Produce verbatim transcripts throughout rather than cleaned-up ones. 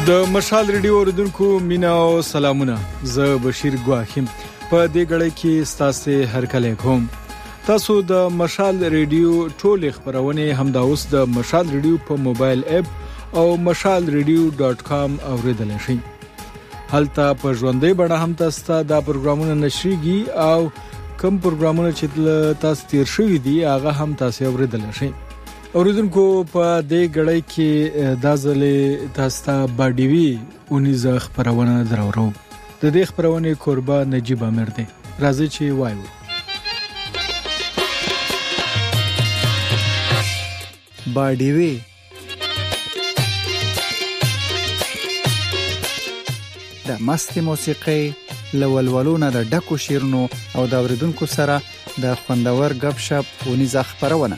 د مشال ریډیو اوریدونکو مینا او سلامونه. زه بشیر ګواخیم په دې غړې کې ستاسو هر کله کوم. تاسو د مشال ریډیو ټول خبرونه همدا اوس د مشال ریډیو په موبایل اپ او مشال ریډیو ډاٹ کام اوریدل شئ. هلته په ژوندۍ بڼه هم تاسو ته د پروګرامونو نشریږي او کوم پروګرامونه چې تاسو تیر شوي دي هغه هم تاسو اوریدل شئ. اوریدونکو په دې غړې کې د ځلې تاسو ته باډیوي اونیزه خبرونه درورو. د دې خبرونه قربا نجیب امیر دی. راځي چې وایو. باډیوي د مستي موسیقي لولولونه د ډکو شیرونو او د اوریدونکو سره د خوندور غب شپ اونیزه خبرونه.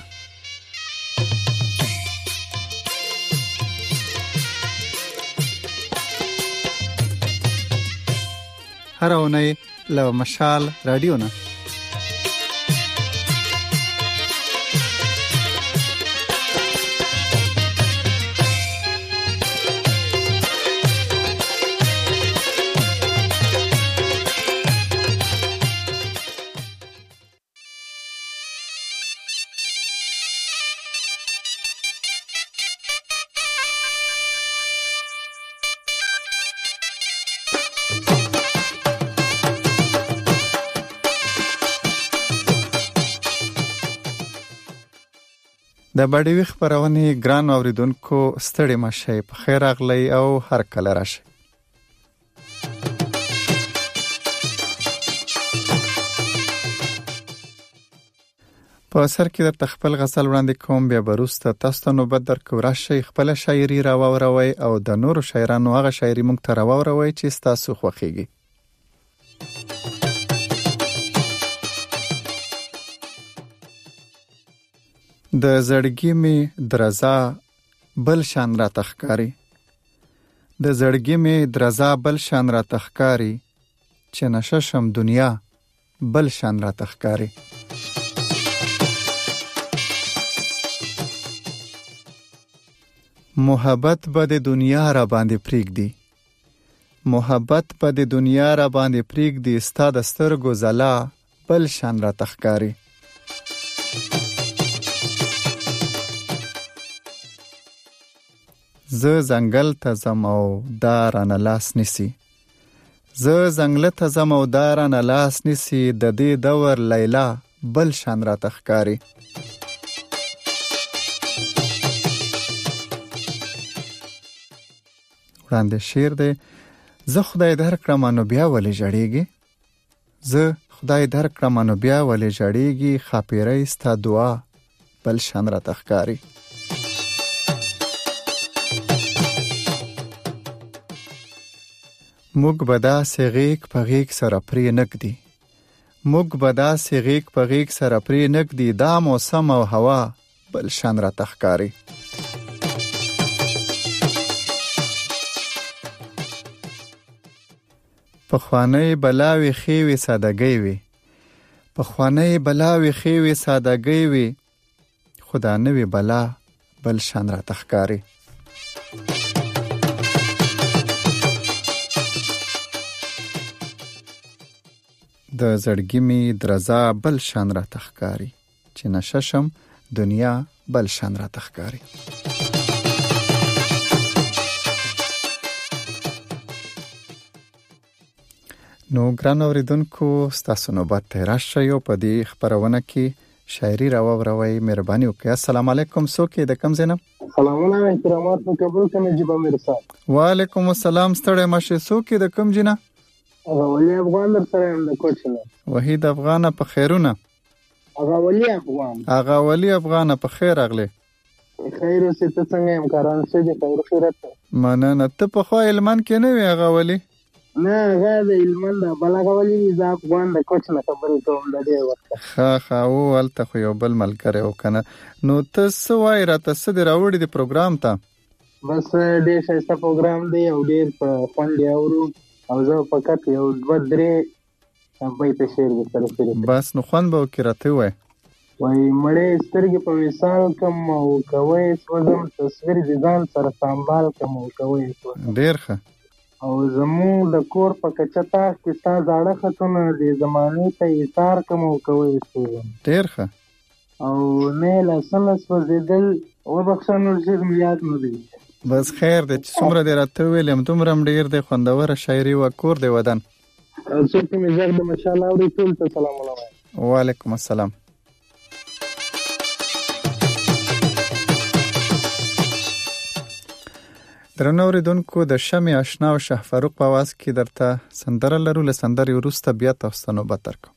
هر اونۍ له مشال رادیو نه د باډیوي خبرونه ګران اوریدونکو ستړي مشه په خیر اغلی او هر کله راشه. په اثر کې د تخپل غزل وړاندې کوم بیا بروسته تاسو ته نوبت درکو راشه خپل شاعري راووروي او د نورو شاعرانو هغه شاعري مونږ ته راووروي چې تاسو خوښیږي. د زړګي می درزا بل شان را تخکاری د زړګي می درزا بل شان را تخکاری چې نششم دنیا بل شان را تخکاری. محبت به د دنیا را باندې پریږدي محبت به د دنیا را باندې پریږدي ستا د سترګو زلا بل شان را تخکاری. زه زنګل ته زم او دارانه لاس نسی زه زنګل ته زم او دارانه لاس نسی د دې دور لیلا بل شان را تخکاری. وړاندې شعر دی. زه خدای در کړم نو بیا ولې جړېږي زه خدای در کړم نو بیا ولې جړېږي خاپیرې ستا دعا بل شان را تخکاری. موږ بدا سیغیک پغیک سره پری نګدي موږ بدا سیغیک پغیک سره پری نګدي دا موسم او هوا بل شان را تخکاری. پخوانی بلاوی خیوی ساده‌گی وی پخوانی بلاوی خیوی ساده‌گی وی خدا نوی بلا بل شان را تخکاری. د زړګي می درزا بل شان را تخکاری چې نششم دنیا بل شان را تخکاری. نو ګران اوریدونکو ستاسو نوبت ته راشه یو په دې خبرونه کې شاعري راووروي. مهرباني وکړئ. السلام علیکم. څوک د کم زینب؟ سلامونه احترامات په قبول کې نجیب امیر صاحب. وعلیکم السلام. ستړی مشه. څوک د کم جنہ؟ هغه ولی افغان در سره هم د کوچنه. وحید افغان په خیرونه. هغه ولی افغان. هغه ولی افغان په خیر اغله. خیر اوسه ته څنګه امکاران څه دي خیر خیرت. مننه. ته په خو علمان کې نه وی هغه ولی؟ نه هغه د علمان د بلغه ولی ز افغان د کوچنه خبرې کوم د دې وخت. ها ها او ولته خو یو بل ملګری وکنه. نو ته څه وای را ته څه دی راوړی دی پروګرام ته؟ بس ډېر ښه پروګرام دی او ډېر په خوند دی اورو او زه فقط یو دوه درې بیت شعر به سره شریک. بس نو خوند به وکړه ته وای. وای مړې سترګې په وصال کم او کوي سوزم تصویر دې ځان سره سنبال کم او کوي ډېر ښه. او زمونږ د کور په کچه تاخ کې ستا زاړه خطونه دې زمانې ته ایثار کم او کوي سوزم. ډېر ښه. او نه لاسونه سوځېدل وبخښه نور څه مې یاد نه دی. بس خیر دی چې څومره دې راته وویل یم دومره هم ډېر دی. خوندوره شاعري وه. کور دی ودان؟ څوک مې غږ د مشال اوري ټول ته سلام علیکم. وعلیکم السلام. درنو اوریدونکو د شمع آشنا او شه فاروق په आवाज کې درته سندره لرو. له سندرې وروسته بیا تاسو ته نوبت درکوم.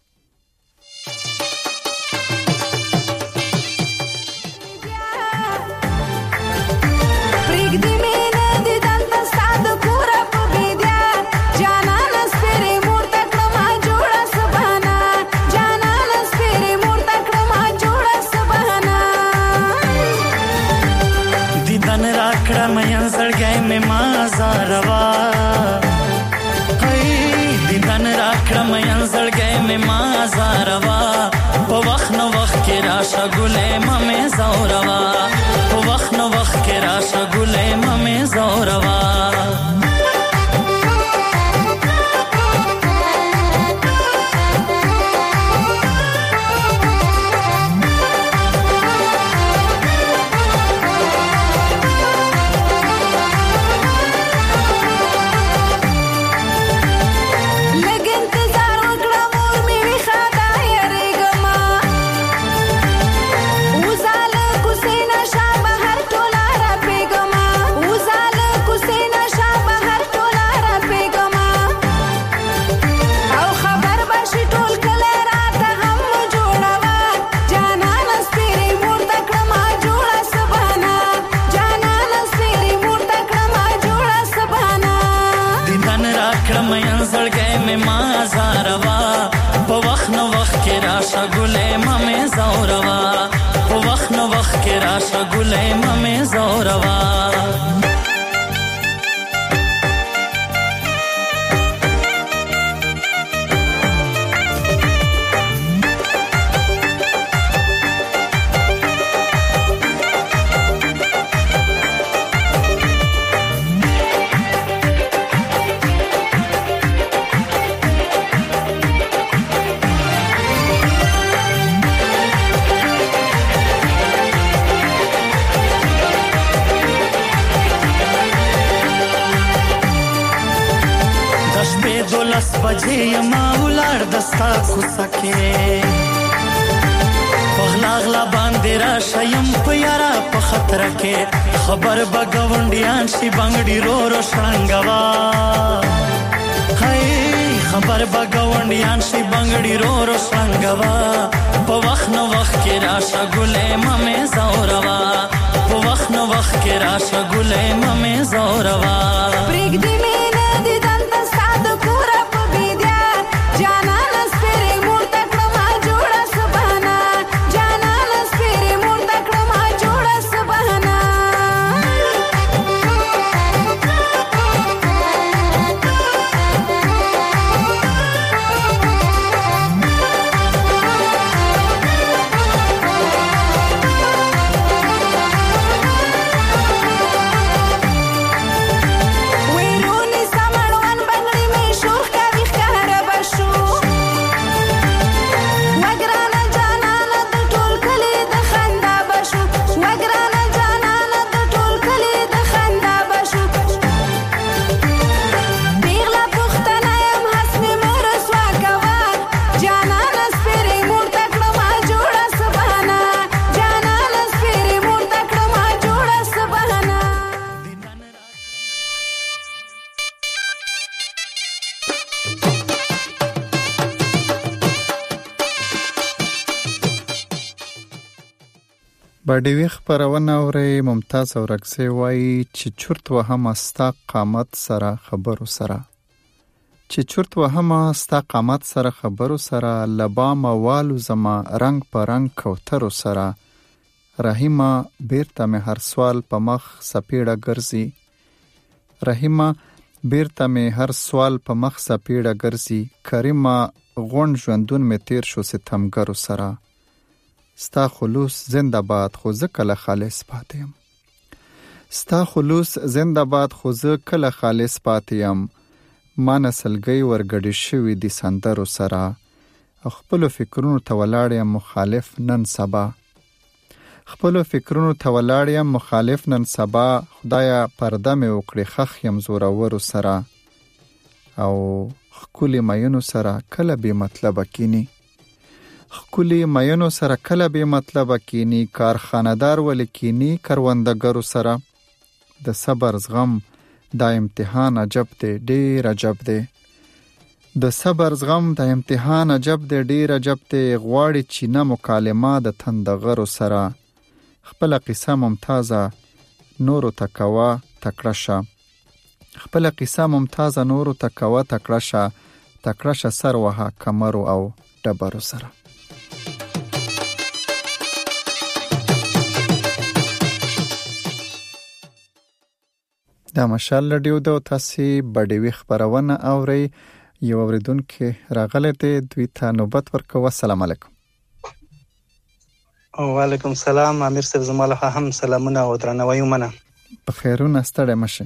شګولې مې زوروا په وخت نو وخت کې را شګولې مې زوروا بجې ما ولار دستا کوڅکه پغلا غلا باندې را شیم په یارا په خطر کې خبر بغونډیان شي بنگړي رو رو شړنګوا هاي خبر بغونډیان شي بنگړي رو رو شړنګوا په وخت نو وخت کې را شګولې مې زوروا په وخت نو وخت کې را شګولې مې زوروا پرګ دې مې نه دي دنت ساده پورا باډیوی خبرونه اوري. ممتاز اورکسي وایي چې چورت وهم استا قامت سره خبرو سره چې چورت وهم استا قامت سره خبرو سره لبا موالو زما رنگ په رنگ کوترو سره رحیمه بیرته مې هر سوال په مخ سپیړه ګرځي رحیمه بیرته مې هر سوال په مخ سپیړه ګرځي کریمه غون ژوندون مې تیر شو ستمګرو سره ستا خلوص زنده باد خو زه کله خالص پاتې یم. ستا خلوص زنده باد خو زه کله خالص پاتې یم. ما نسلګۍ ورګډې شوي دي سندرو سره، خپلو فکرونو ته ولاړ یم مخالف نن سبا. خپلو فکرونو ته ولاړ یم مخالف نن سبا. خدایا پرده مې وکړې خخ یم زورورو سره، او ښکلي مینو سره کله بې مطلبه کینی. ښکلي مینو سره کله بې مطلبه کینی. کارخانه‌دار ولې کینی کروندګرو سره. د صبر زغم دا امتحان عجب دی ډېر عجب دی. د صبر زغم د امتحان عجب دی ډېر عجب دی. غواړي چینه مکالمه د تندغرو سره. خپل قصه ممتازه نورو تکوا تکړه شه. خپل قصه ممتازه نورو تکوا تکړه شه. تکړه شه سر وها کمرو او ډبرو سره. دا مشال رادیو د تاسو بډېوي خبرونه اوري. یو اوریدونکو راغله ته دوی ته نوبت ورکوه. السلام علیکم. وعلیکم السلام. امیر صاحب زماله هم سلامونه او درناوی ومنه. په خیرونه ستړی مشه.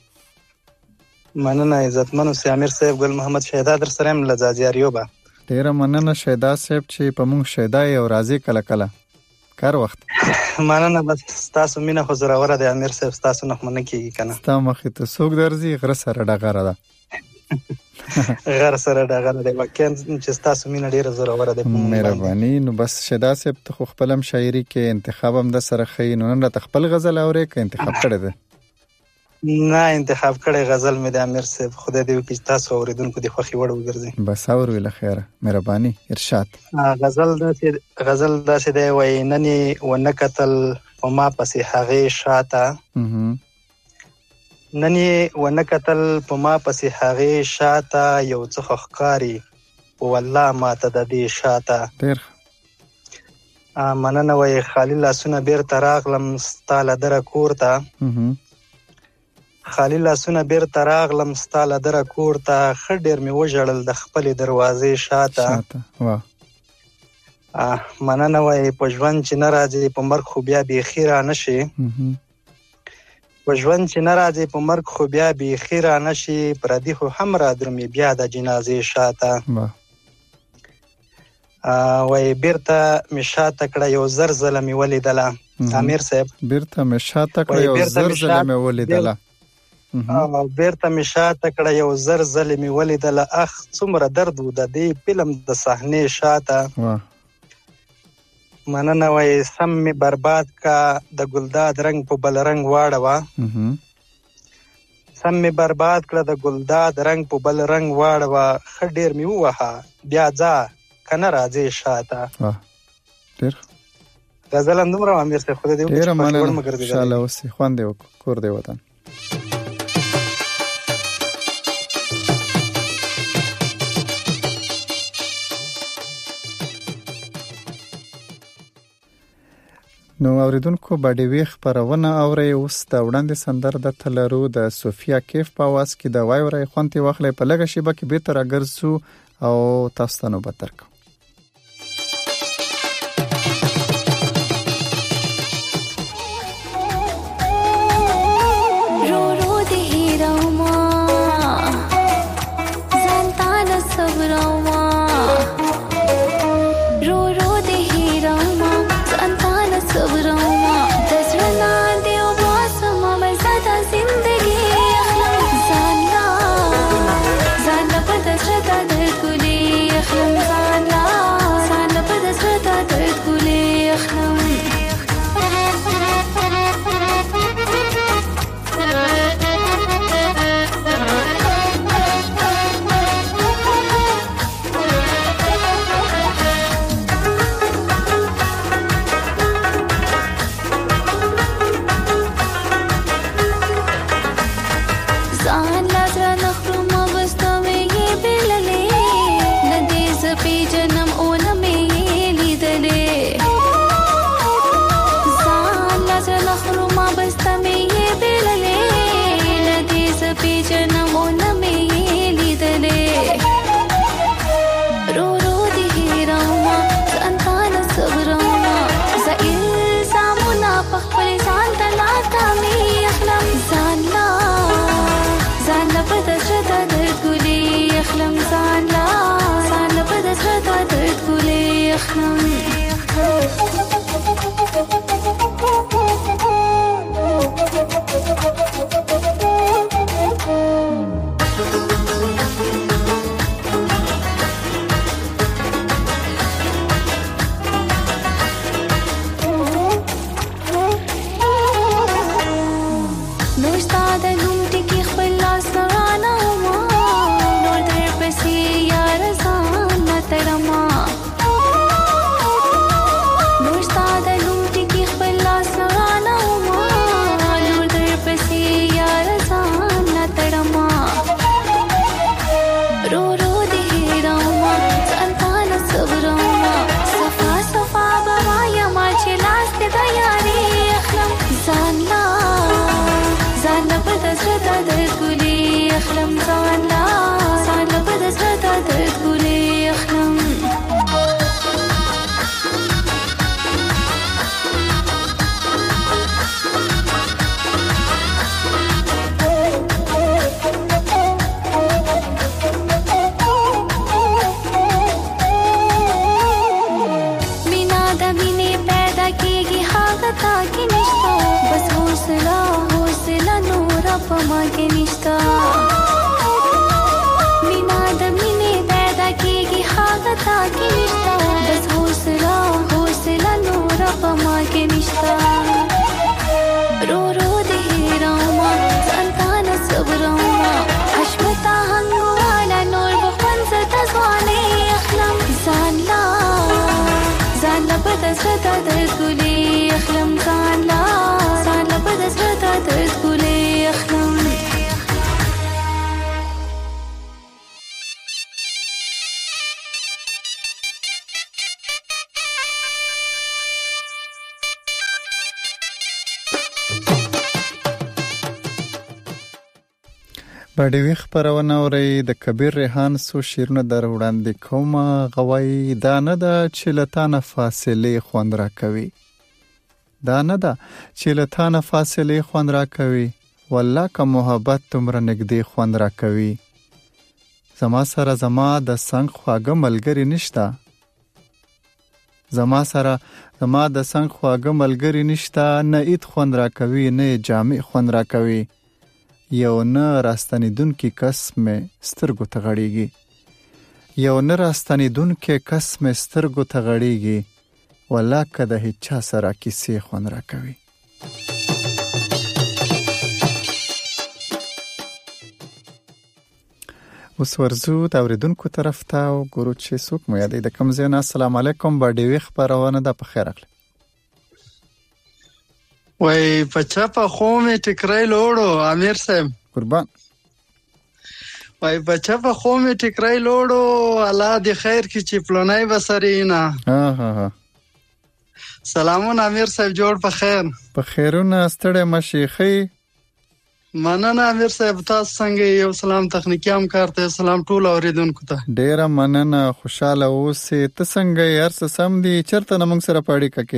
مننه عزتمنو سي امیر صاحب. ګل محمد شهدا در سره هم لزازیاریو با. ډیره مننه شهدا صاحب چې په مونږ شهدا او راضي کله کله کار وخت. مننه بس تاسو مینه خو زراوره د امیر صاحب تاسو نه مننه کیږي کنه. تاسو مخې ته څوک درځي غره سره ډغره ده. غره سره ډغره ده. واکین چې تاسو مینه ډیره زراوره ده. مهرباني. نو بس شهدا صاحب ته خو خپلم شاعري کې انتخاب هم د سره خې. نو نن را خپل غزل اورې کې انتخاب کړی ده؟ نه انتخاب کړی غزل مې د امیر صاحب. خدای دې وکړي تاسو اوریدونکو د خوښي وړ وګرځي. بس اور ویل خیره. مهرباني. ارشاد. غزل داسې غزل داسې دی وای نني ونکتل وما پسې هغه شاته. نني ونکتل وما پسې هغه شاته. یو څه خخکاری والله ماته د دې شاته. ډیر مننه وای خالي لاسونه بیرته راغلم ستاله در کورته. خالی لاسونه بیرته راغلم ستاله در کورته. ښه ډېر مې وژړل د خپلې دروازې شاته. مننه وای په ژوند چې نه راځي په مرګ خو بیا بیخي را نه شي. په ژوند چې نه راځي په مرګ خو بیا بیخي را نه شي. پردي خو هم را درومي بیا د جنازې شاته. وای بیرته مې شاته کړه یو زر ځله مې ولیدله. امیر صاحب بیرته مې شاته کړه یو زر ځله مې ولیدله. بیرته مې شاته کړه یو زر ځلې مې ولیدله. اخ څومره درد و د دې فلم د صحنې شاته. مننه وای سم مې برباد کا د ګلداد رنگ په بل رنگ واړوه. سم مې برباد کړه د ګلداد رنگ په بل رنگ واړوه. ښه ډېر مې ووهه بیا ځه کنه راځې شاته. ډېر غزل هم دومره امیر صاحب. خدای دې وکړي ډېره مننه. انشاءالله اوسې خوند دې کور دې وطن. نو اوریدونکو بډېوي خبرونه اوري. اوس د وړاندې سندر د تلرو د صوفیا کیف په आवाज کې د وایوري خونتي واخلې په لګه شیبه کې به تر اگرسو او تاسو ته نو بترکو. زان د نوم ټکی خپل لاس رانه ما نور در پسې یار ځان نه تړما نور ستا د نوم ټکی خپل لاس رانه ما نور در پسې یار ځان نه تړما رو رو دې راما ځان تا نه صبرما صفا صفا بوایا ما چې لاس دې د یاري اخلم ځان لا ځان لا په دزړه د ګلي اخلم ځان لا ځان لا په دزړه د ګلي اخلم ताकि निष्ठा बस हौसला हौसला नूरा पमा के निष्ठा मीना दमीने पैदा कीगी हागा ताकि निष्ठा बस हौसला हौसला नूरा पमा के निष्ठा रो रो दे रामा संतान सबरामा हश्मता हंगवाला नूर बखवन सता स्वाने अखलम जानला जानला बदसता दर्गुली अखलम जानला जानला बदसता दर्गुली अखलम باډوي خبرونه اوري د کبیر ریحان سو شیرونه در وړاندې کومه غوي دا نه ده چې لتانه فاصله خوند را کوي دا نه ده چې لتانه فاصله خوند را کوي والله که محبت تمره نږدې خوند را کوي زما سره زما د څنګ خواږه ملګری نشته زما سره زما د څنګ خواږه ملګری نشته نه اید خوند را کوي نه جامع خوند را کوي یو نه راستنیدون کې کس مې سترګو ته غړېږي یو نه راستنیدون کې کس مې سترګو ته غړېږي والله که د هیچ چا سره کیسې خوند را کوي اوس ورځو د اورېدونکو طرف ته وګورو چې څوک مو یادوي د کوم ځای نه السلام علیکم باډیوي خپرونه ده په خیر اخلي وای پچا په خو مې ټکرای لوړو امیر صاحب قربان وای پچا په خو مې ټکرای لوړو الله دې خیر کی چې پلونای بسرینا ها ها ها سلامون امیر صاحب جوړ په خیر په خیرونه ستړی مشیخي مننه امیر صاحب تاسو څنګه یو سلام تخنیکی هم کارته سلام ټول اوریدونکو ته ډیره مننه خوشاله اوسې ته څنګه یار څه سم دي چرته نمنګ سره پاړی ککې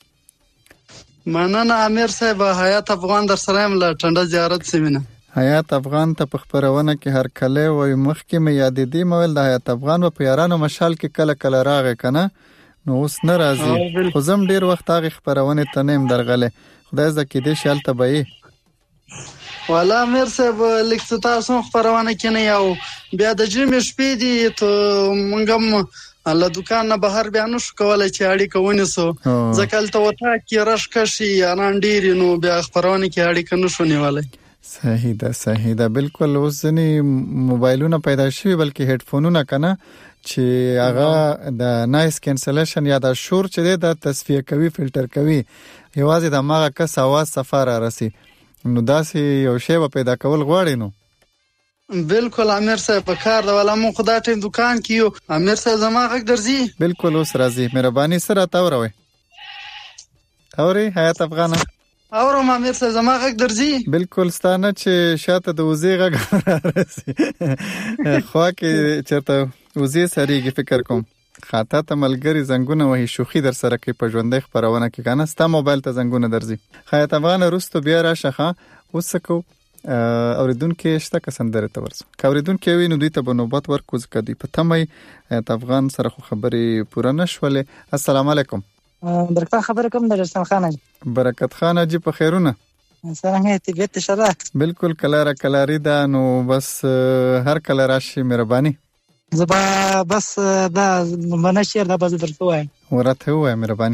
مننه امیر صاحب حیات افغان در سره هم له ټنډه زیارت سیمینه حیات افغان ته په خبرونه کې هر کله وای مخکې مې یاد دي مویل د حیات افغان په یارانو مشال کې کله کله راغې کنه نو اوس ناراضي خو زم ډیر وخت هغه خبرونه ته نیم درغله خدای زکه دې شال ته به والا امیر صاحب لیکته تاسو خبرونه کې نه یو بیا د جمع شپې دي ته مونږم الله دکان نه بهر بیا نو شو کولای چې اړیکه ونیسو ځکه ته وتا کې رش کشي یاران ډیر نو بیا خبرونه کې اړیکه نشو نیولای صحیح ده صحیح ده بالکل اوسنی موبایلونه پیدا شوی بلکې هډفونونه کنه چې هغه د نایس کینسلیشن یا د شور چې د تصفیه کوي فلټر کوي یوازې د ماغه کس आवाज سفر راسي نو داسې یو شی په پیدا کول غواړي نو بالکل امیر صاحب په کار دا ولا مو خدا ټیم دکان کیو امیر صاحب زما غږ درځي بالکل اوس راځي مهرباني سره تاوروي اوري حیات افغانه اورم امیر صاحب زما غږ درځي بالکل ستانه چې شاته د وزي غږ راځي خو کې چرته وزي سریږي فکر کوم خاطه ته ملګری زنګونه وهي شوخي در سره کې په ژوندۍ خبرونه کې کنه ستا موبایل ته زنګونه درځي حیات افغان رستو بیا راشه اوسکو اوریدونکو شته کسندره ته ورسو اوریدونکو ویني دوی ته په نوبت ورکوز کدي په تمه حیات افغان سره خو خبري پوره نشوله السلام علیکم برکت خبر کوم د رستم خان برکت خان جی په خیرونه څنګه طبيعت شره بالکل کلاره کلاری دا نو بس هر کله راشي مهرباني زبا بس دا منشر دا بس درته وای ورته وای مهرباني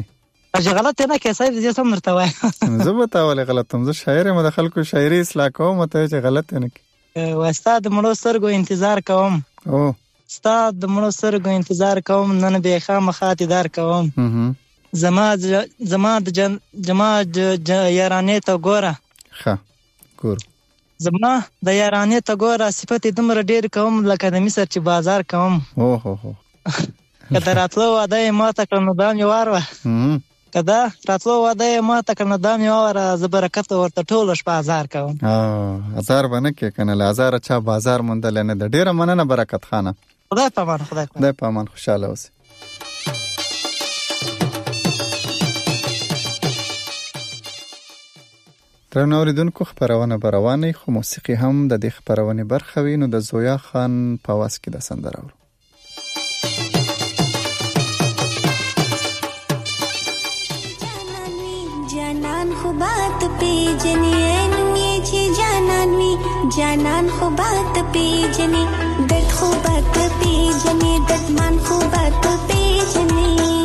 چې غلط نه کې صاحب دې سم مرته وای زه به تاول غلطم زه شاعر یم د خلکو شاعري اصلاح کوم ته چې غلط نه کی و استاد مړو سترګو انتظار کوم او استاد مړو سترګو انتظار کوم نن به خامخا تدار کوم زما زما د جما یارانې ته ګوره ښه ګور زما د یارانې ته ګوره صفت دمر ډیر کوم لکه د مصر چې بازار کوم او هو هو کله راتلو واده ما ته کړنو دام یو واره کدا راتلو واده ما ته کړنو دام یو واره زبرکت ورته ټول شپه بازار کوم اه هزار باندې کې کنه لازار چا بازار مونډل نه د ډیره مننه برکت خانه خدای پامان خدای پامان خدای پامان خوشاله اوسه درنو اوریدونکو خبرونه بروانه خو موسیقي هم د دې خبرونه برخه وینو د زویا خان په واس کې د سندره ورو جانان خو بات پی جنی نوی چی جانان وی جانان خو بات پی جنی درد خو بات پی جنی درد من خو بات پی جنی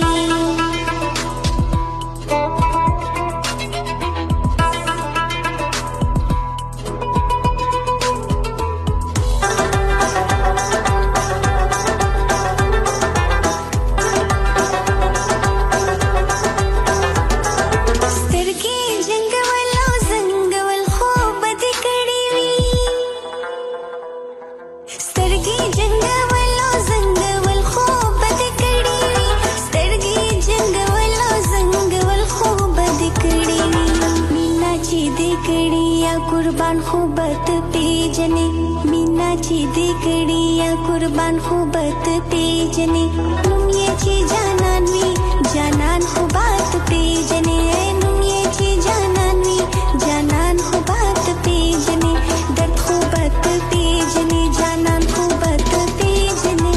कुर्बान खूबत पेजने मीना ची दिकड़ी या कुर्बान खूबत पेजने तुम ये ची जाननवी जानन खूबत पेजने तुम ये ची जाननवी जानन खूबत पेजने दर्द खूबत पेजने जानन खूबत पेजने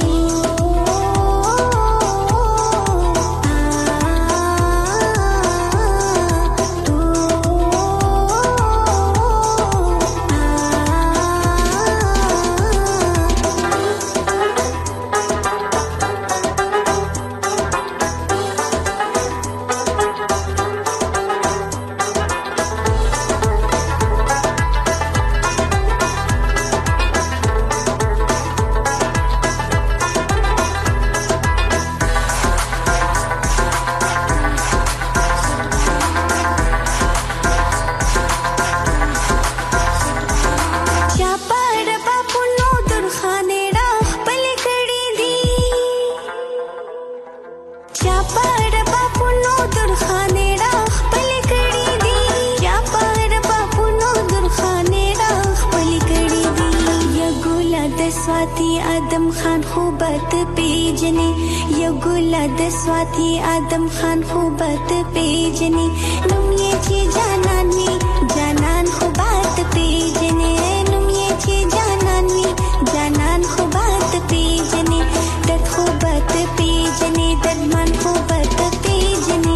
स्वाति आदम खान खूबत पेजने तुम ये ची जाननवी जानन खूबत पेजने तुम ये ची जाननवी जानन खूबत पेजने दर्द खूबत पेजने दर्द मन खूबत पेजने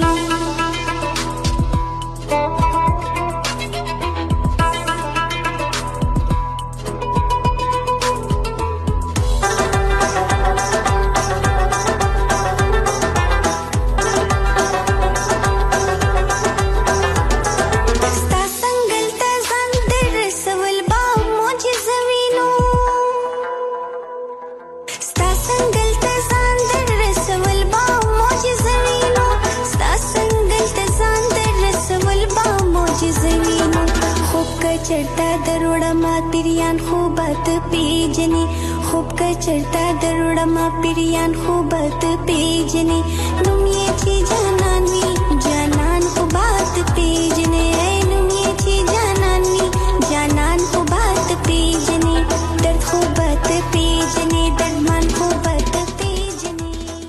चढ़ता दरोड़ा मा पिरियान खूबत पेजने खूब का चढ़ता दरोड़ा मा पिरियान खूबत पेजने तुम ये ची जाननवी जानन खूबत पेजने तुम ये ची जाननवी जानन खूबत पेजने दर्द खूबत पेजने दर्द मन खूबत पेजने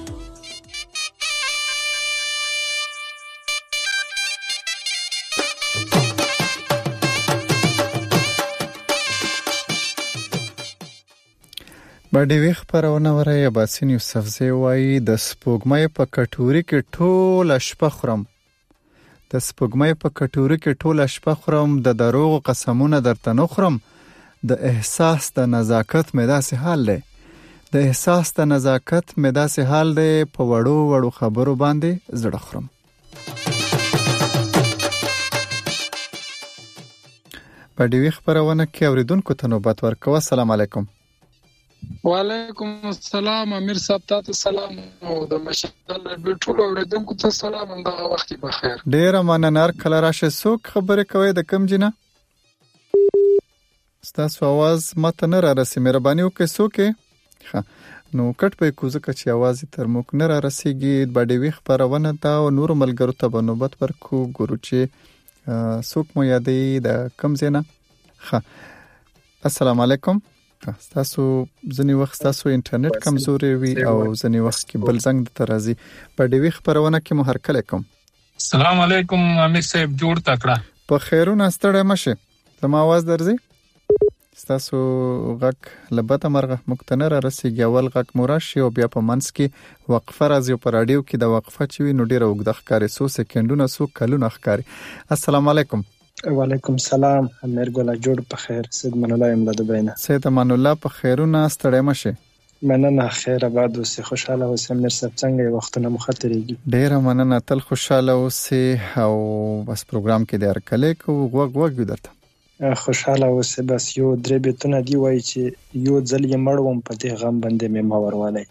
باندې وی خبرونه ورای باسین یوسفزی وای د سپوږمۍ په کټوري کې ټول شپه خورم د سپوږمۍ په کټوري کې ټول شپه خورم د دروغ قسمونه درته نخورم د احساس د نزاکت مې داسې حال لې د احساس د نزاکت مې داسې حال دی په وړو وړو خبرو باندې زړه خورم. په ډیوی خبرونه کې اوریدونکو ته نوبت ورکوه. السلام علیکم. وعلیکم السلام امیر صاحب تاسو سلام او د مشال ټول اوریدونکو ته سلام او د وخت بخیر. ډیر مننه. کله راشه څوک خبرې کوي د کم جنه؟ ستاسو आवाज ماته نه را رسي. مهرباني وکړئ څوک ښه نو کټ په کوزه کچ आवाज تر موږ نه را رسیږي. د ډیوی خبرونه دا او نور ملګرو ته نوبت ورکو ګورو چې څوک مو یادې د کم زینه. ښه السلام علیکم. تاسو ځنی وخت تاسو انټرنیټ کمزوري وي او ځنی وخت کې بل زنګ د ترازی په ډیوی خبرونه کې مو هرکله کوم. السلام علیکم امیر صاحب جوړ تکړه په خیرونه ستړی مشه. زما आवाज درځي؟ تاسو غک لبته مرغه مقتنه را رسیږي. اول غک مراشي او بیا په منس کې وقفه راځي په رادیو کې د وقفه چوي نو ډیره وګد ښکاری سو سکندونه سو کلونه ښکاری. السلام علیکم. وعلیکم السلام امیر ګل جوړ په خیر. سید من الله املا دبینا. سید من الله په خیرونه ستړی مشه. مننه خیر آباد اوسې خوشاله اوسې امیر صاحب څنګه وختونه مخاطرېږي. ډیره مننه تل خوشاله اوسې او بس پروګرام کې د هرکله کو وګ وګ درته خوشاله اوسې. بس یو درې بیتونه دی وای چې یو ځل یې مړوم په دې غم باندې مې ما وروالی.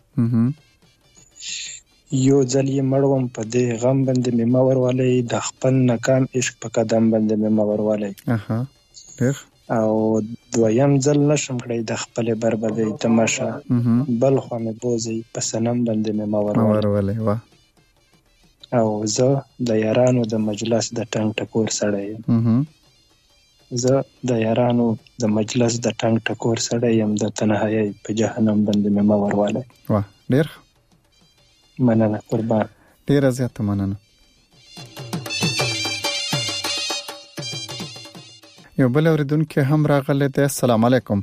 یو ځل یې مړوم په دې غم باندې مې ما وروالی د خپل ناکام عشق په قدم باندې مې ما وروالی. اها ډیر او دویم ځل نشم کړی د خپل بربادي تماشا بل خو مې بوزي په سنم باندې مې ما وروالی. وا او زه د یارانو د مجلس د ټنګ ټکور سړی یم. زه د یارانو د مجلس د ټنګ ټکور سړی یم د تنهایی په جهنم باندې مې ما وروالی. وا ډیر مننه قربان. ډیر زیاته مننه. یو بل اوریدونکو هم راغلی دی. السلام علیکم.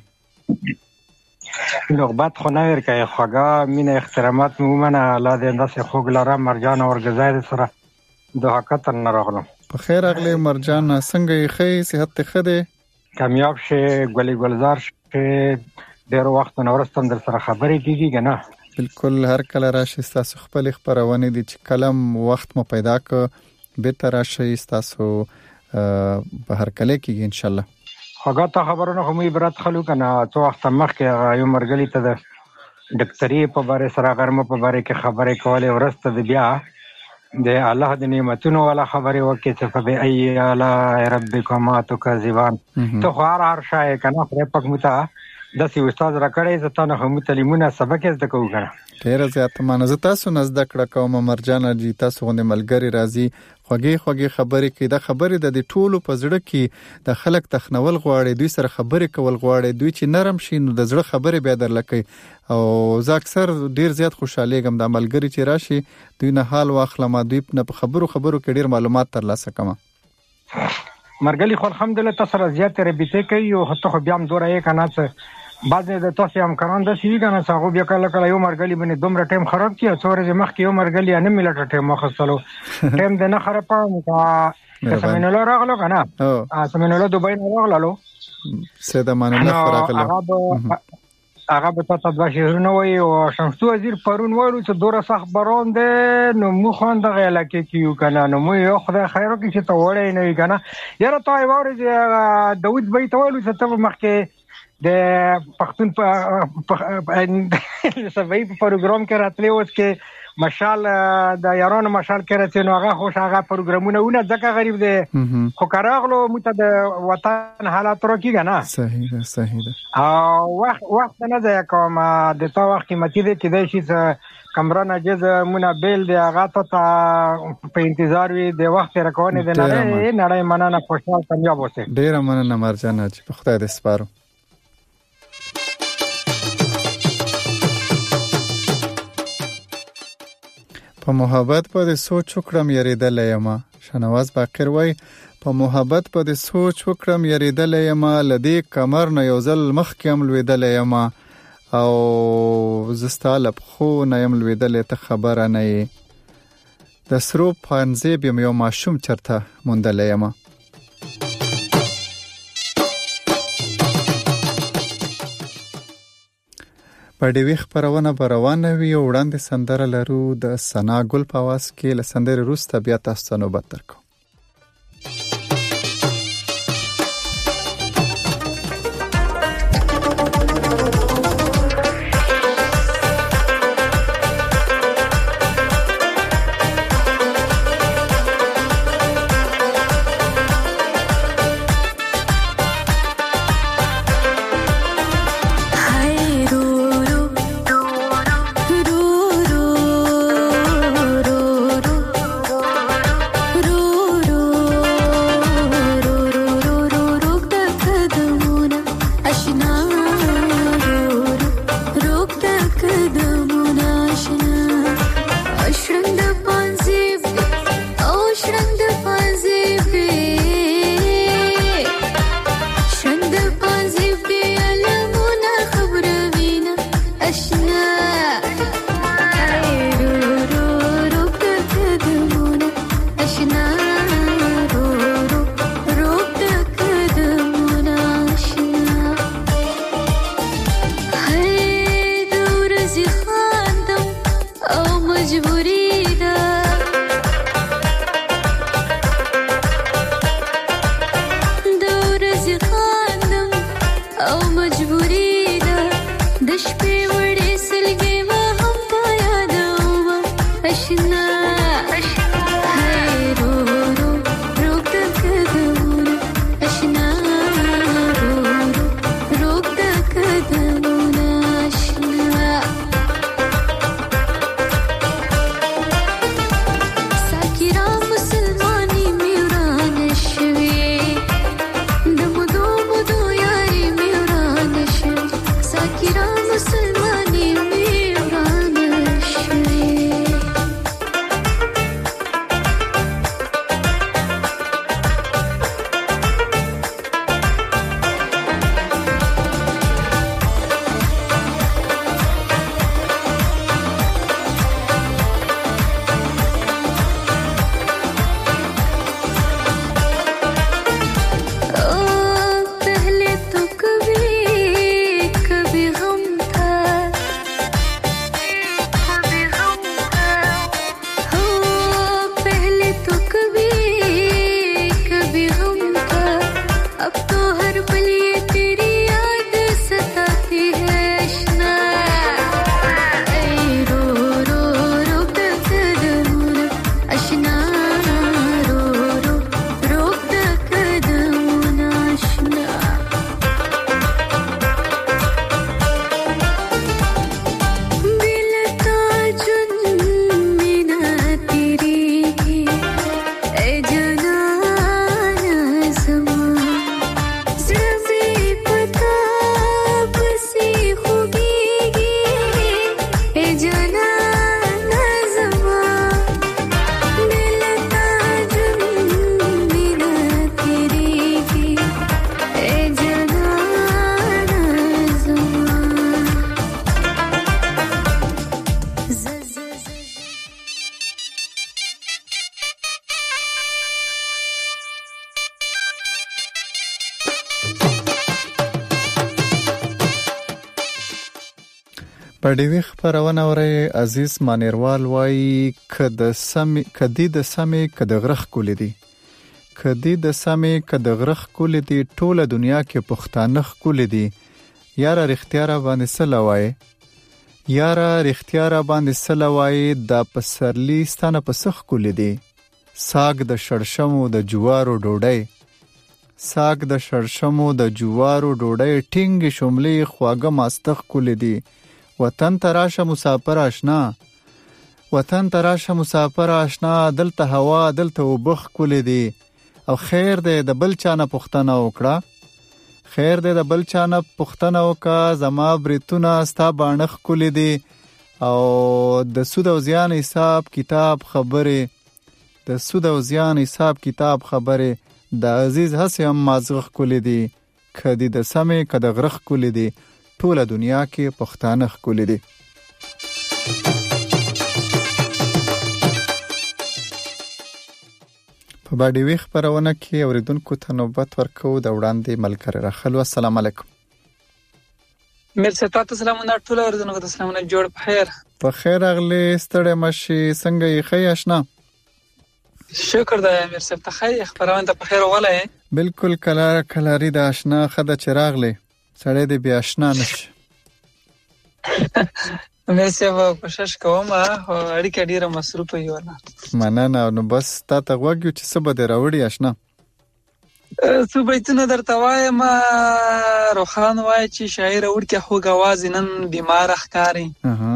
نوبت خو نه ورکوي خوږه مینه احترامات مې ومنه. الله دې داسې خوږ لره مرجان اورګزای سره د حقیقت نه راغلم. په خیر اغلی مرجان څنګه یې ښه صحت ته ښه دی؟ کامیاب شي ګلي ګلزار شي. ډېر وخت نه ورستم در سره خبرې کیږي کنه. بالکل هر کله راشي تاسو خپل خبرونه دي چې کلم وخت مو پیدا ک به تر راشي تاسو به هر کله کیږي ان شاء الله. هغه ته خبرونه هم عبرت خلو کنه. څو وخت مخکې یو مرګلی ته د ډاکټري په باره سره غرمه په باره کې خبرې کولې ورسته د بیا د الله د نعمتونو ولا خبرې وکړي چې په ای الا ربکما تکذبان. ته خو هر هر شای کنه خو پک متا د سی استاد را کړی زته نه هم تعلیمونه سبق زده کوو کنه. ډیر زیات مانه ز تاسو نزد کړه کوم مرجان جی تاسو غو ملګری راځي خوږی خوږی خبرې کې د خبرې د ټولو په زړه کې د خلک تخنول غواړي دوی سره خبرې کول غواړي دوی چې نرم شي نو د زړه خبرې به درلکې او زه اکثر ډیر زیات خوشاله ګم د ملګری چې راشي دوی نه حال واخلم دوی نه په خبرو خبرو کې ډیر معلومات ترلاسه کوم. مرګلی خو الحمدلله تاسو را زیات ربيته کوي او هته خو بیا هم دوره یې کنه څه بعض د تاسو هم کاران د سی کنه څنګه بیا کله کله یو مرګلی باندې دومره ټیم خراب کیه څوره چې مخ کې یو مرګلی نه ملټ ټیم مخصلو ټیم د نه خراب پام کا سمینولو راغلو کنه ا سمینولو دوبای نه راغلو سیده مانه راغلو هغه به تاسو د شهرونو وي او شمسو وزیر پرون وایو چې دوره صح برون ده نو مو خوان د غیلا کې کیو کنه نو مو یو خدای خیرو کې چې ته وړې نه وي کنه یاره تای واره چې داوود بای ته وایو چې ته مخکې د پښتون په سبای په پروګرام کې راتلې اوس کې مشال د یارانو مشال کې راځي نو هغه خوش هغه پروګرامونه ونه ځکه غریب دي خو کراغلو مت د وطن حالات راکې کنه. صحیح ده صحیح ده. او وخت وخت نه ځای کوم د تا وخت قیمتي دي چې د شي کمره نجز مونږ بیل دی هغه ته په انتظار وي د وخت راکونه د نړۍ نړۍ مننه خوشاله کامیاب اوسه. ډیر مننه مرجان چې په خدای دې سپارو. په محبت په دې سوچ وکړم یریدل یم شنواز باقر وای په محبت په دې سوچ وکړم یریدل یم لدی کمر نه یو ځل مخ کې هم لویدل یم او زستالب خو نه یم لویدل ته خبره نه د سرو پانځې بیم یو ماشوم چرته مونډل یم. په ډیوی خبرونه روانه وي او وړاندې سندره لرو د سنا ګل په आवाज کې له سندرې وروسته بیا تاسو ته نوبت درکو. په ډیوی خبرونه اوري عزیز مانیروال وای کده سم کدی د سمې کده غرخ کول دي کدی د سمې کده غرخ کول دي ټوله دنیا کې پښتانه کول دي یاره رختیاره باندې سلوای یاره رختیاره باندې سلوای د پسرلی ستانه پسخ کول دي ساګ د شړشمو د جوارو ډوډۍ ساګ د شړشمو د جوارو ډوډۍ ټینګ شوملې خواګه ماستخ کول دي وطن تراشه مسافر آشنا وطن تراشه مسافر آشنا دلته هوا دلته وبخ کول دي او خیر دې د بل چانه پښتنه وکړه خیر دې د بل چانه پښتنه وکړه زما بریتونه ستا باندې کول دي او د سود او زیان حساب کتاب خبره د سود او زیان حساب کتاب خبره د عزیز حسیم مازغ کول دي کدی د سمې کده غرخ کول دي ټوله دنیا کې پښتانه کول دي په باندې وی خبرونه کې اوریدونکو ته نوبت ورکو د وړاندې ملګری راخلو. السلام علیکم. مرسي تاسو سلامونه ټول اوردونکو ته سلامونه جوړ په خیر په خیر اغلی ستړی مشي څنګه یې خی آشنا شکر دا مرسي ته خیر خبرونه ته په خیر وله بالکل کلار کلاری د آشنا خده چراغلی سړی دې بیا آشنا نشي مرسي و کوشش کوم او اړیکه ډیره مصروفه یو مننه نو بس تا ته غوږی چې څه به دې راوړي آشنا څو بیتونه درته وایم روخان وای چې شاعر وړکه خو غواز نن بیمار ښکاری اها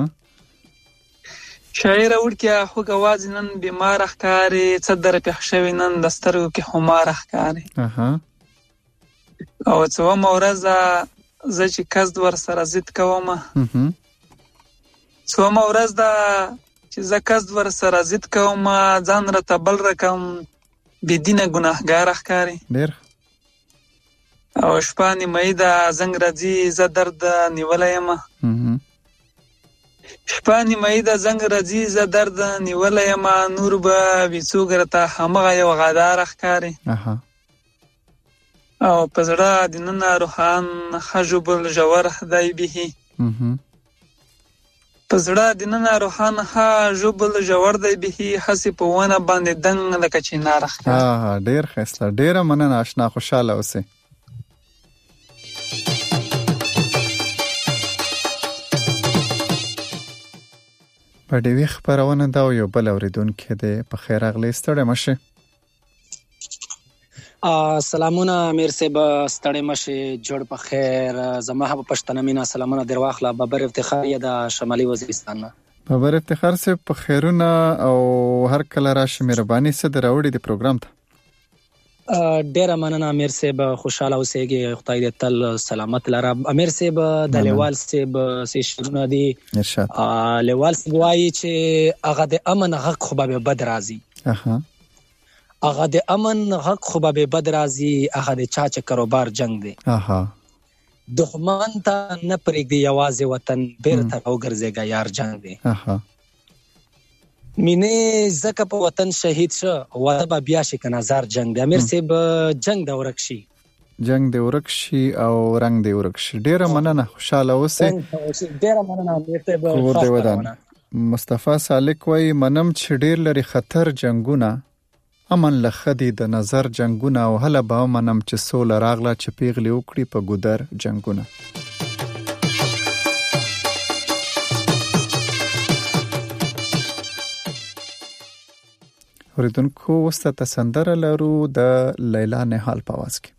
شاعر وړکه خو غواز نن بیمار ښکاری صدر په شوی نن دسترو کې همار ښکاری اها او څو مورزه ز چې کس ور سره ضد کوم اها څو مورزه چې ز کس ور سره ضد کوم ځان را تبل رقم بدینه گناهګار ښکاری ډیر او شپانی مې دا زنګ راځي ز درد نیولې ما شپانی مې دا زنګ راځي ز درد نیولې ما نور به وڅوګرته همغه یو غدار ښکاری اها او پزړه د نن روحان حجب الجوار دای به اها پزړه د نن روحان حجب الجوار دای به حسب ونه باندې دنګ لکه چینار ښکاری ها ډیر خسته ډیر مننه آشنا خوشاله اوسه په دې وی خبرونه دا یو بل اوریدونکو ده په خیر اغلی ستړی مشه سلامونه امیر صاحب ستړی مشه جوړ په خیر زما په پښتنه مینا سلامونه درواخله بابر افتخار یا د شمالي وزیرستان بابر افتخار سے په خیرونه او هر کله راشي مهرباني سره دراوړي د پروګرام ته ډیر مننه امیر صاحب خوشاله اوسئ خدای دې تل سلامت لره امیر صاحب د لیوال صاحب سي شنو دي ارشاد لیوال صاحب وايي چې هغه د امن حق خو به بد راځي اها هغه د امن حق خو به بد راځي هغه د چا چې کاروبار جنگ دی اها دښمن ته نه پرېږدي یوازې وطن بیرته راوګرځيږي یار جنگ دی اها مینه زکه په وطن شهید شو ودا به بیا شي کنه زار جنگ دی امیر صاحب جنگ د ورکشي جنگ د ورکشي او رنگ د ورکشي ډیره مننه خوشاله اوسئ ډیره مننه امیر صاحب مصطفی سالک وای منم چې ډیر لري خطر جنگونه امن لخدي د نظر جنگونه او هله به منم چې سول راغله چې پیغلی وکړي په ګودر جنگونه اوریدونکو وسته سندره لرو د لیلا نهال په आवाज کې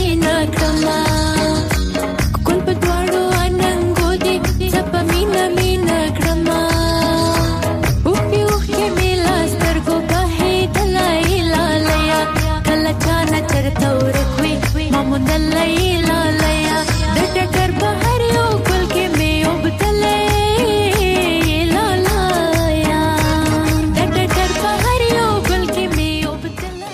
مینا کړما کول په دواړو اننګو دي زپ مینا مینا کړما او په اوخه میلا سترګو په هیدلای لالیا کله چانه چرته ورکوي مامو دلای لالیا د ټکر په هر یو ګل کې مې وبتلې لالیا د ټکر په هر یو ګل کې مې وبتلې.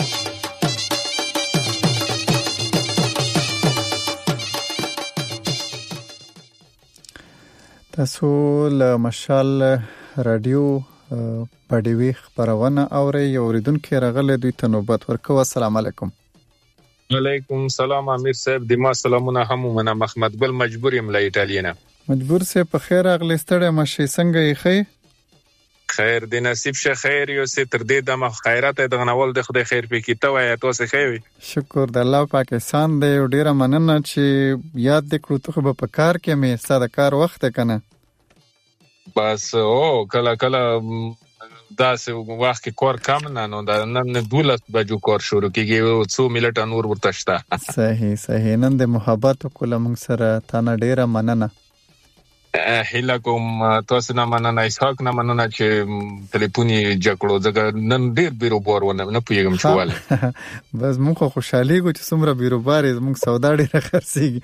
تاسو له مشال رادیو پډوي خبرونه اوري یو ریدونکو راغله دوی ته نوبت ورکو. السلام علیکم. علیکم سلام امیر صاحب د ما سلامونه هم منه محمد ګل مجبور یم له ایټالیا. مجبور سه په خیر اغلی ستړی مشي څنګه یې خې خیر د نصیب شه خیر یو ست تر دې د مخ خیرات د غنول د خدای خیر پکې ته وای تاسو خیر شکر د الله پاکستان دی ډیره مننه چې یاد دکړو ته په کار کې مې ستاسو کار وخت کنه بس او کله کله داسې وخت کې کار کم نه نو دا نن دولت بجو کار شروع کیږي څو ملت نور ورته شته. صحیح صحیح نن د محبت کوله موږ سره تانه ډیره مننه. هیله کوم تاسو نه مننه اسحاق نه مننه چې ټلیفوني جکړو ځکه نن ډیر بیروبار ونه نه پوهیږم چې واله بس موږ خوشحالي کو چې څومره بیروبار موږ سودا ډیره خرڅيږي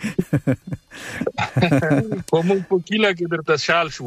کوم په کیلا کې درته شال شو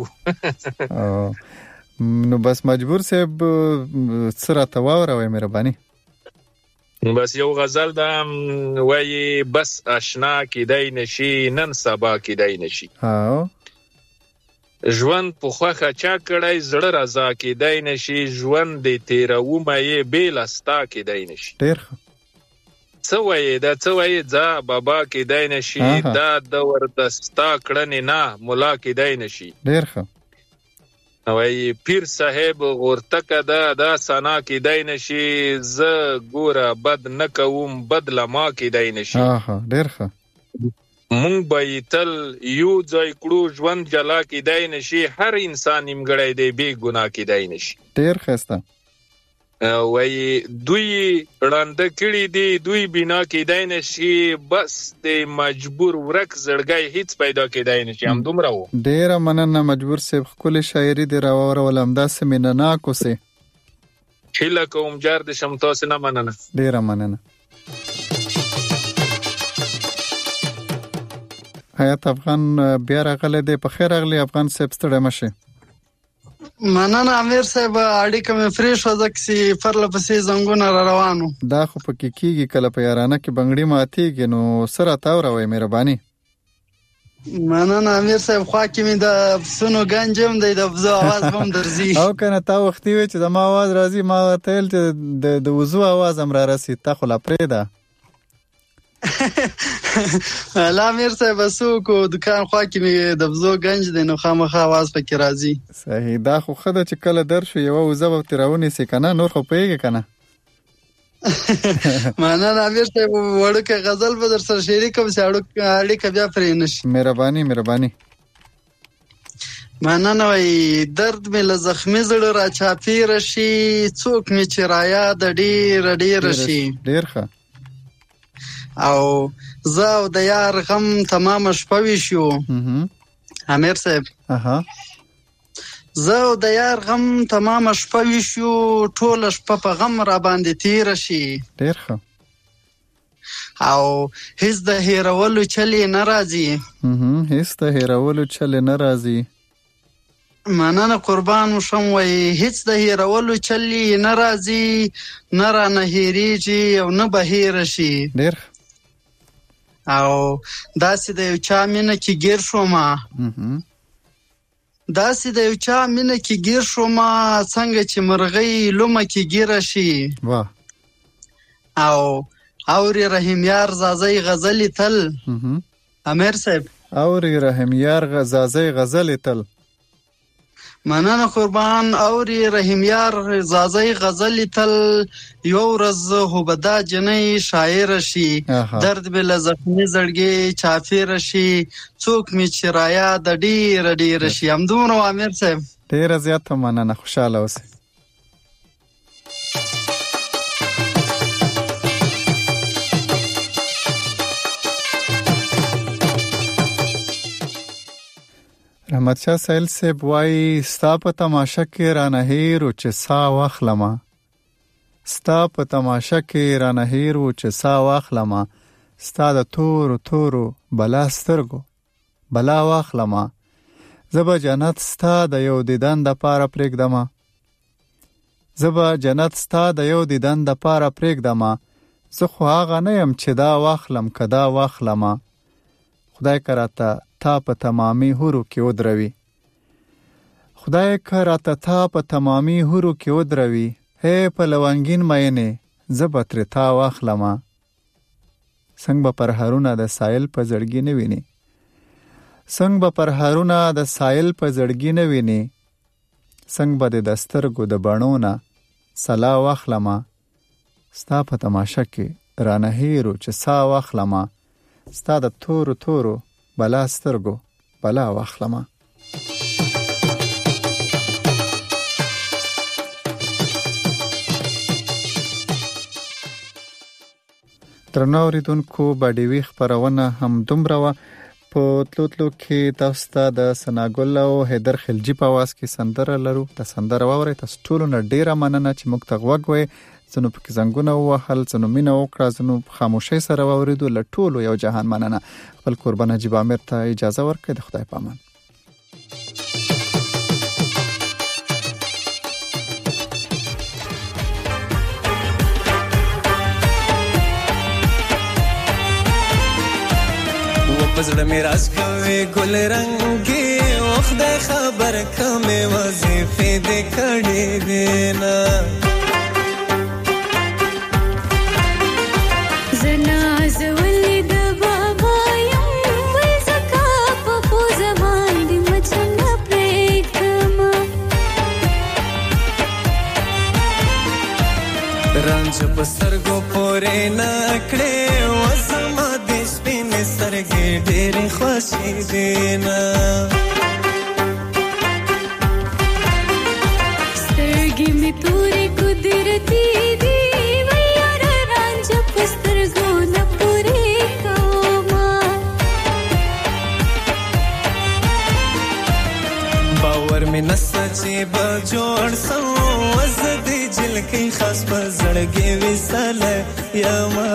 نو بس مجبور صاحب سره تواوره وای مهرباني بس یو غزل دا وای بس آشنا کیدای نشي نن سبا کیدای نشي ها ژوند په خوخه چا کړای زړه رضا کیدای نشي ژوند د تیرو مې بیل استا کیدای نشي ډیر څه وای دا څه وای ځا بابا کیدای نشي دا د ورته ستا کړنې نه مولا کیدای نشي ډیر ښه وای پیر صاحب ورتک دا دا سنا کیدای نشي ز ګوره بد نه کوم بدل ما کیدای نشي ها ډیر ښه مونږ به تل یو ځای کړو ژوند جلا کیدای نشي هر انسان نیمګړی دی بے ګناه کیدای نشي ډیر ښه وای دوی وړاندې کړي دي دوی بنا کیدای نشي بس د مجبور ورک زړګي هیڅ پیدا کیدای نشي هم دومره وو ډیر مننه مجبور صاحب خپل شاعري دی راوړ ولهم داسې مننه کوسه هیله کوم جار د شم تاسو نه مننه ډیر مننه. حیات افغان بیا راغله دی په خیر اغلی افغان صاحب ستړی مشه مننه امیر صاحب اړیکه مې فریش وځک سي فرله پسې زنګونه را روانو دا خو پکې کیږي کله په یارانه کې بنگړی ماتيږي نو سره تاوره وای مهرباني مننه امیر صاحب خوا کې مې د سونو گنجم دی د وزو आवाज هم درځي او کنه تا وختي وي چې د ما आवाज راځي ما تل چې د وزو आवाज هم را رسي تا خو لا پرېدا لا امیر صاحب سو کو دکان خوا کې مې د وزو گنج دی نو خامخا आवाज پکې راځي. صحیح دا خو خدای چې کله درشو یو وزو تیرونی سي کنه نور خو پیږي کنه مننه امیر صاحب وړوکه غزل به در سره شریک کوم چې اړیکه بیا پرې نشي. مهرباني مهرباني. مننه وای درد مې له زخمي زړه را چاپی رشي څوک مې چې رایا د ډیر ډیر رشي ډیر ښه او زه او د یار غم تمام شپوي شو امیر صاحب اها زه او د یار غم تمام شپوي شو ټول شپه په غم را باندې تیر شي ډیر ښه او هیڅ د هیرولو چلی ناراضي هم هیڅ د هیرولو چلی ناراضي مننه قربان وشم وای هیڅ د هیرولو چلی ناراضي نه را نه هیریږي او نه بهیر شي ډیر او داسې د یو چا مینه کې گیر شوم داسې د یو چا مینه کې گیر شوم څنګه چې مرغۍ لومه کې گیر شي واه او اوري رحیم یار زازي غزل تل امیر صاحب اوري رحیم یار زازي غزل تل مننه قربان اوري رحیم یار زازي غزل تل یو ورځ هوبدا جنې شاعر شي درد بل زخمي زړګي چافیر شي څوک می چرایا د ډیر ډیر شي همدونو امیر صاحب ډیر زیات مننه خوشاله اوسئ. رحمت شاه سایل صاحب وایي ستا په تماشه کې رانه هیر و چې سا واخلمه ستا په تماشه کې رانه هیر و چې سا واخلمه ستا د تورو تورو بلا سترګو بلا واخلمه زه به جنت ستا د یو دیدن دپاره پرېږدمه زه به جنت ستا د یو دیدن دپاره پرېږدمه زه خو هغه نه یم چې دا واخلم که دا واخلمه خدای که راته تا په تمامي هورو کې ودروي خدای که راته تا په تمامي هورو کې ودروي هی په لونګین مینې زه به ترې تا واخلمه څنګه به پرهرونه د سایل په زړګي نه ویني څنګه به پرهرونه د سایل په زړګي نه ویني څنګه به د سترګو د بڼو نه سلا واخلمه ستا په تماشه کې رانه هیرو چې سا واخلمه ستا د تورو تورو بلا سترګو بلا واخلمه درنو اوریدونکو باډیوي خپرونه هم دومره وه په تلو تلو کې تاسو ته د ثناګل او حیدر خلجي په آواز کې سندره لرو د سندره واورئ تاسو ټولو نه ډیره مننه چې موږ ته غوږ وئ ځنو پکې زنګونه ووهل ځنو مینه وکړه ځنو خاموشۍ سره واورېدو له ټولو یو جهان مننه خپل قربان نجیب عامر ته اجازه ورکړئ د خدای په امان پزړه مې راز کوي ګل رنگي او خدای خبر کمه وظیفه دې کړې دې نه زنا زولې د بابا یم زکا په پوز باندې مچن پرېږدم رنج په سترګو پورې نه کړې وسما دې سپین سترګې ډېرې خوښې دي نه سترګې مې تورې قدرتي دي ویار رنج په سترګو نه پورې کومه باور مې نسته چې به جوړ سم وز دې جلکې خاص په زړګې وسله یما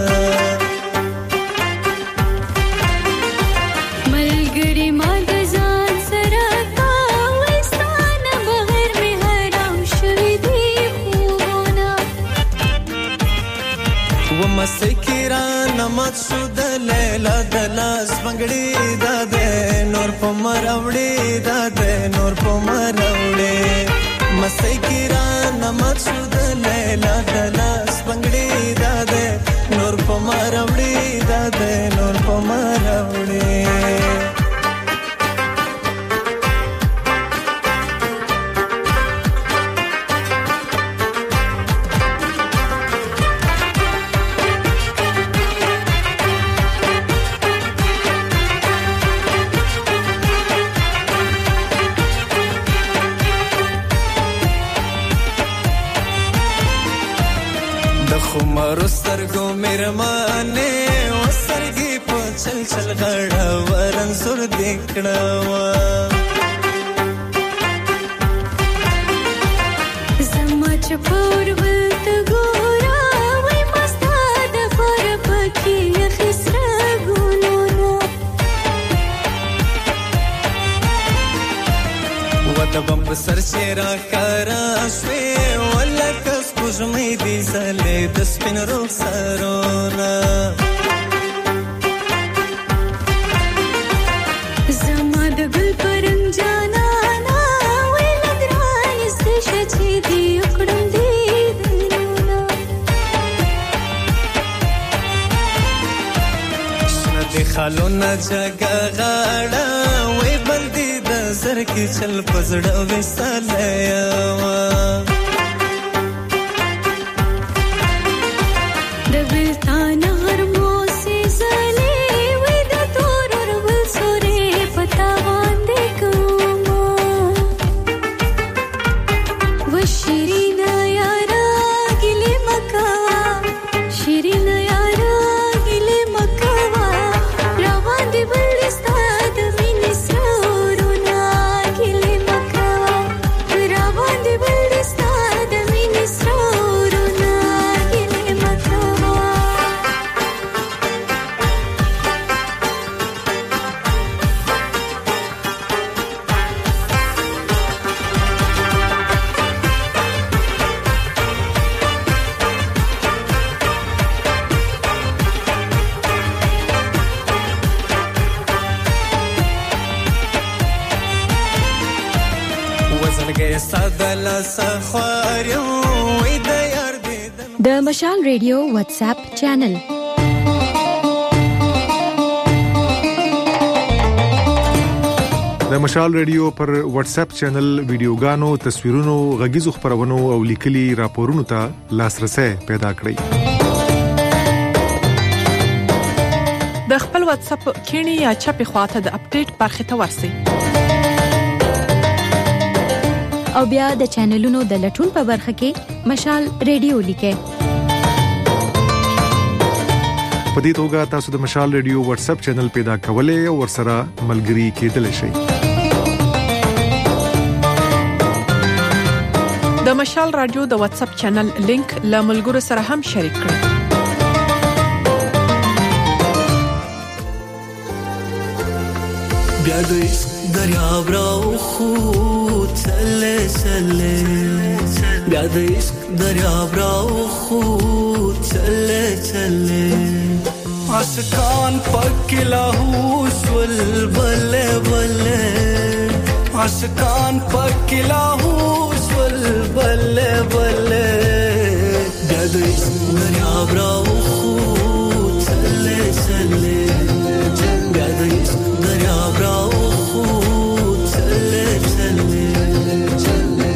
مسکرا نمت شو د لیلا د لاس بنگړي دا ده نور په مروړي دا ده نور په مروړي مسکرا نمت شو د لیلا د لاس بنگړي دا ده نور په مروړي دا ده نور په مروړي خمارو سترګو میرمانه وسرګي په چل چل غړا ورن سر دکړوا زما چپور ولت ګورا وای مستا د پر پکې خسرا ګونو وته بم په سر شیرا کرا شوي ولکه زمې دې زلې د سپین رخسارونه زما د ګل پرنګ جانانا وې لګران ستشه چې دې وکړم دې دلونه شنه دې خالونه جګه غاړه وې بندې د زر کې چل پزړه وساله یما روان دی بل ستا د مینې سرورونه صدل سخوارم وې د یار دیدن د مشال ریډیو واتس اپ چینل د مشال ریډیو پر واتس اپ چینل ویډیوګانو، تصویرونو، غږیزو خبرونو او لیکلي راپورونو ته لاسرسي پیدا کړئ. د خپل واتس اپ کینی یا چپی خواته د اپډیټ برخه ته ورسئ. او بیا د چینلونو د لټون په برخه کې مشال ریډیو لیکئ. په دې توګه تاسو د مشال ریډیو واتس اپ چینل پیدا کولای او ورسره ملګري کېدلی شئ. د مشال رادیو د واتس اپ چینل لینک له ملګرو سره هم شریک کړئ. بیا د دریاب راو خو چلے چلے بیا د دریاب راو خو چلے چلے عاشقان پکلا حوصل بلے بلے عاشقان پکلا حوصل بلے بلے بیا د دریاب راو خو چلے چلے بیا د دریاب راو خو چلے چلے چلے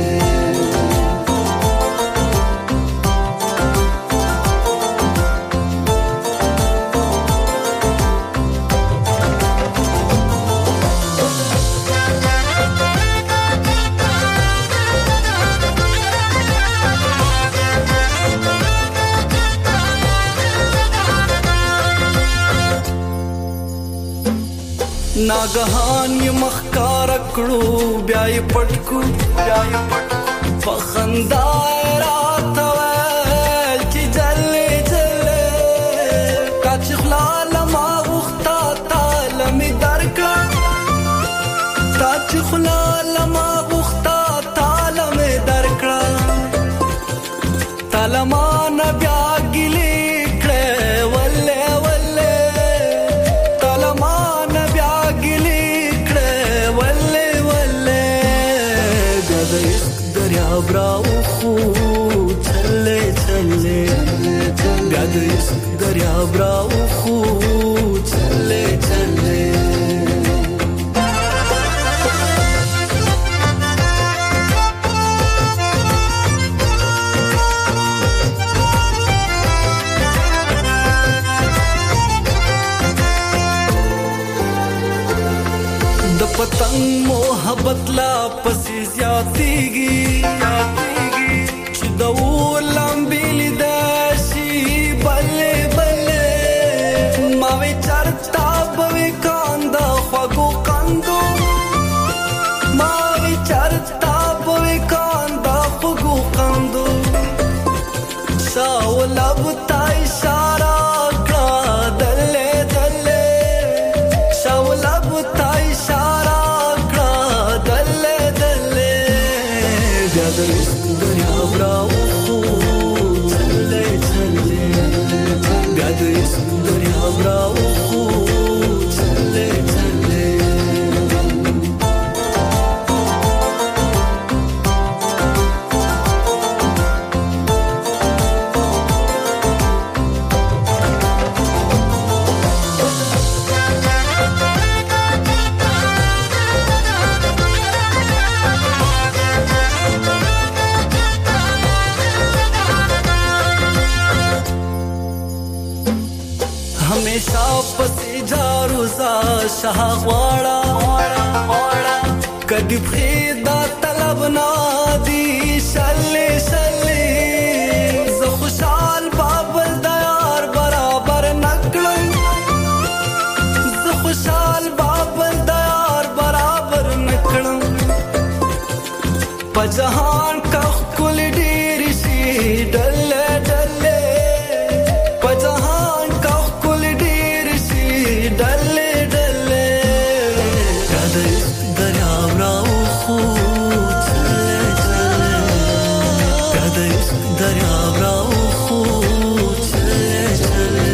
ناګهان ی مخکار کړو بیا ی پټکو بیا ی پټکو فخندا راته ول چې جلې جلې کاچ خلال ما وختا تعالی می درکړه کاچ خلال ما وختا تعالی می درکړه تعالی ما بیا ګلې کړه ولې ولې تعالی ما دریاب راو خو چلے چلے بیا د دریاب راو خو چلے چلے د پتنګ محبت لا پسې زیاتېږي چې د ولم بیل داسي بلې بلې ما وی چرتا به کاندا خواګو کاندو ما وی چرتا به کاندا خواګو کاندو ساولب تا اشاره کا دلې دلې ساولب تا اشاره کا دلې دلې بیا د دریاب راو خو چلے چلے بیا د دریاب راو خو چلے چلے हमेशा पसे जारुजा शाह वाड़ा कदी फ्रीदा तलब ना दी शले शले ज खुशाल बाबल दयार बराबर नकलन ज खुशाल बाबल दयार बराबर नकलन पजहान का कुल डेर सी डले डले पजहान का कुल डेर सी डले डले दरियाव राव खू चले चले दरियाव राव खू चले चले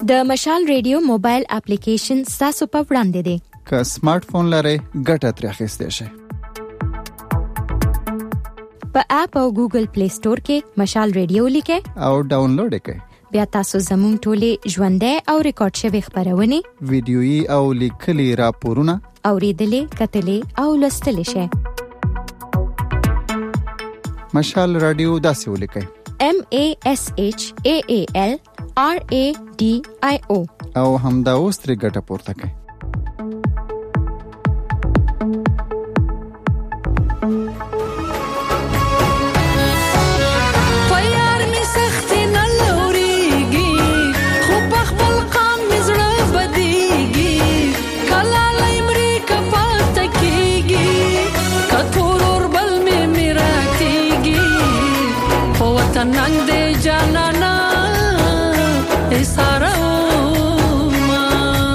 د مشال ریډیو موبایل اپلیکیشن تاسو په وړاندې دی. که سمارټ فون لرئ ګټه ترې اخیستی شئ. په اپ او ګوګل پلی سٹور کې مشال ریډیو لیکئ او ډاونلوډ یې کړئ. بیا تاسو زموږ ټولې ژوندۍ او ریکارډ شوي خبرونه، ویډیويي او لیکلي راپورونه اوریدلې، کتلې او لوستلې شئ. مشال رادیو داسې ولیکئ: M A S H A A L R A D I O او همدا اوس ترې ګټه پورته کړئ. ننګ دې جانانا سارا ما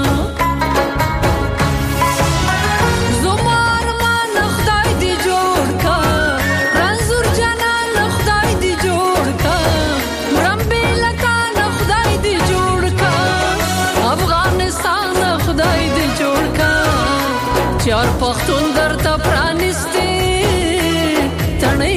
زمار مان خدای دې جوړ کا رنزور جانان خدای دې جوړ کا رمبي لکا خدای دې جوړ کا افغانستان خدای دې جوړ کا چار پختون درته پرانستي تڼي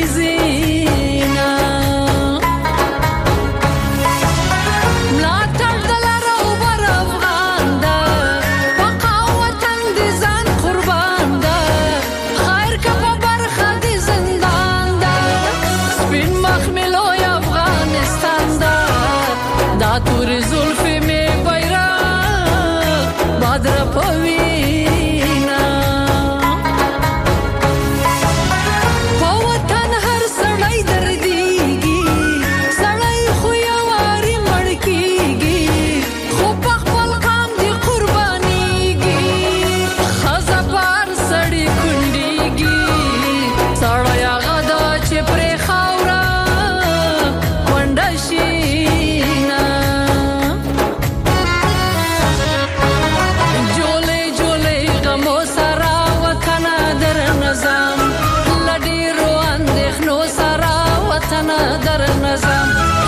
در نظام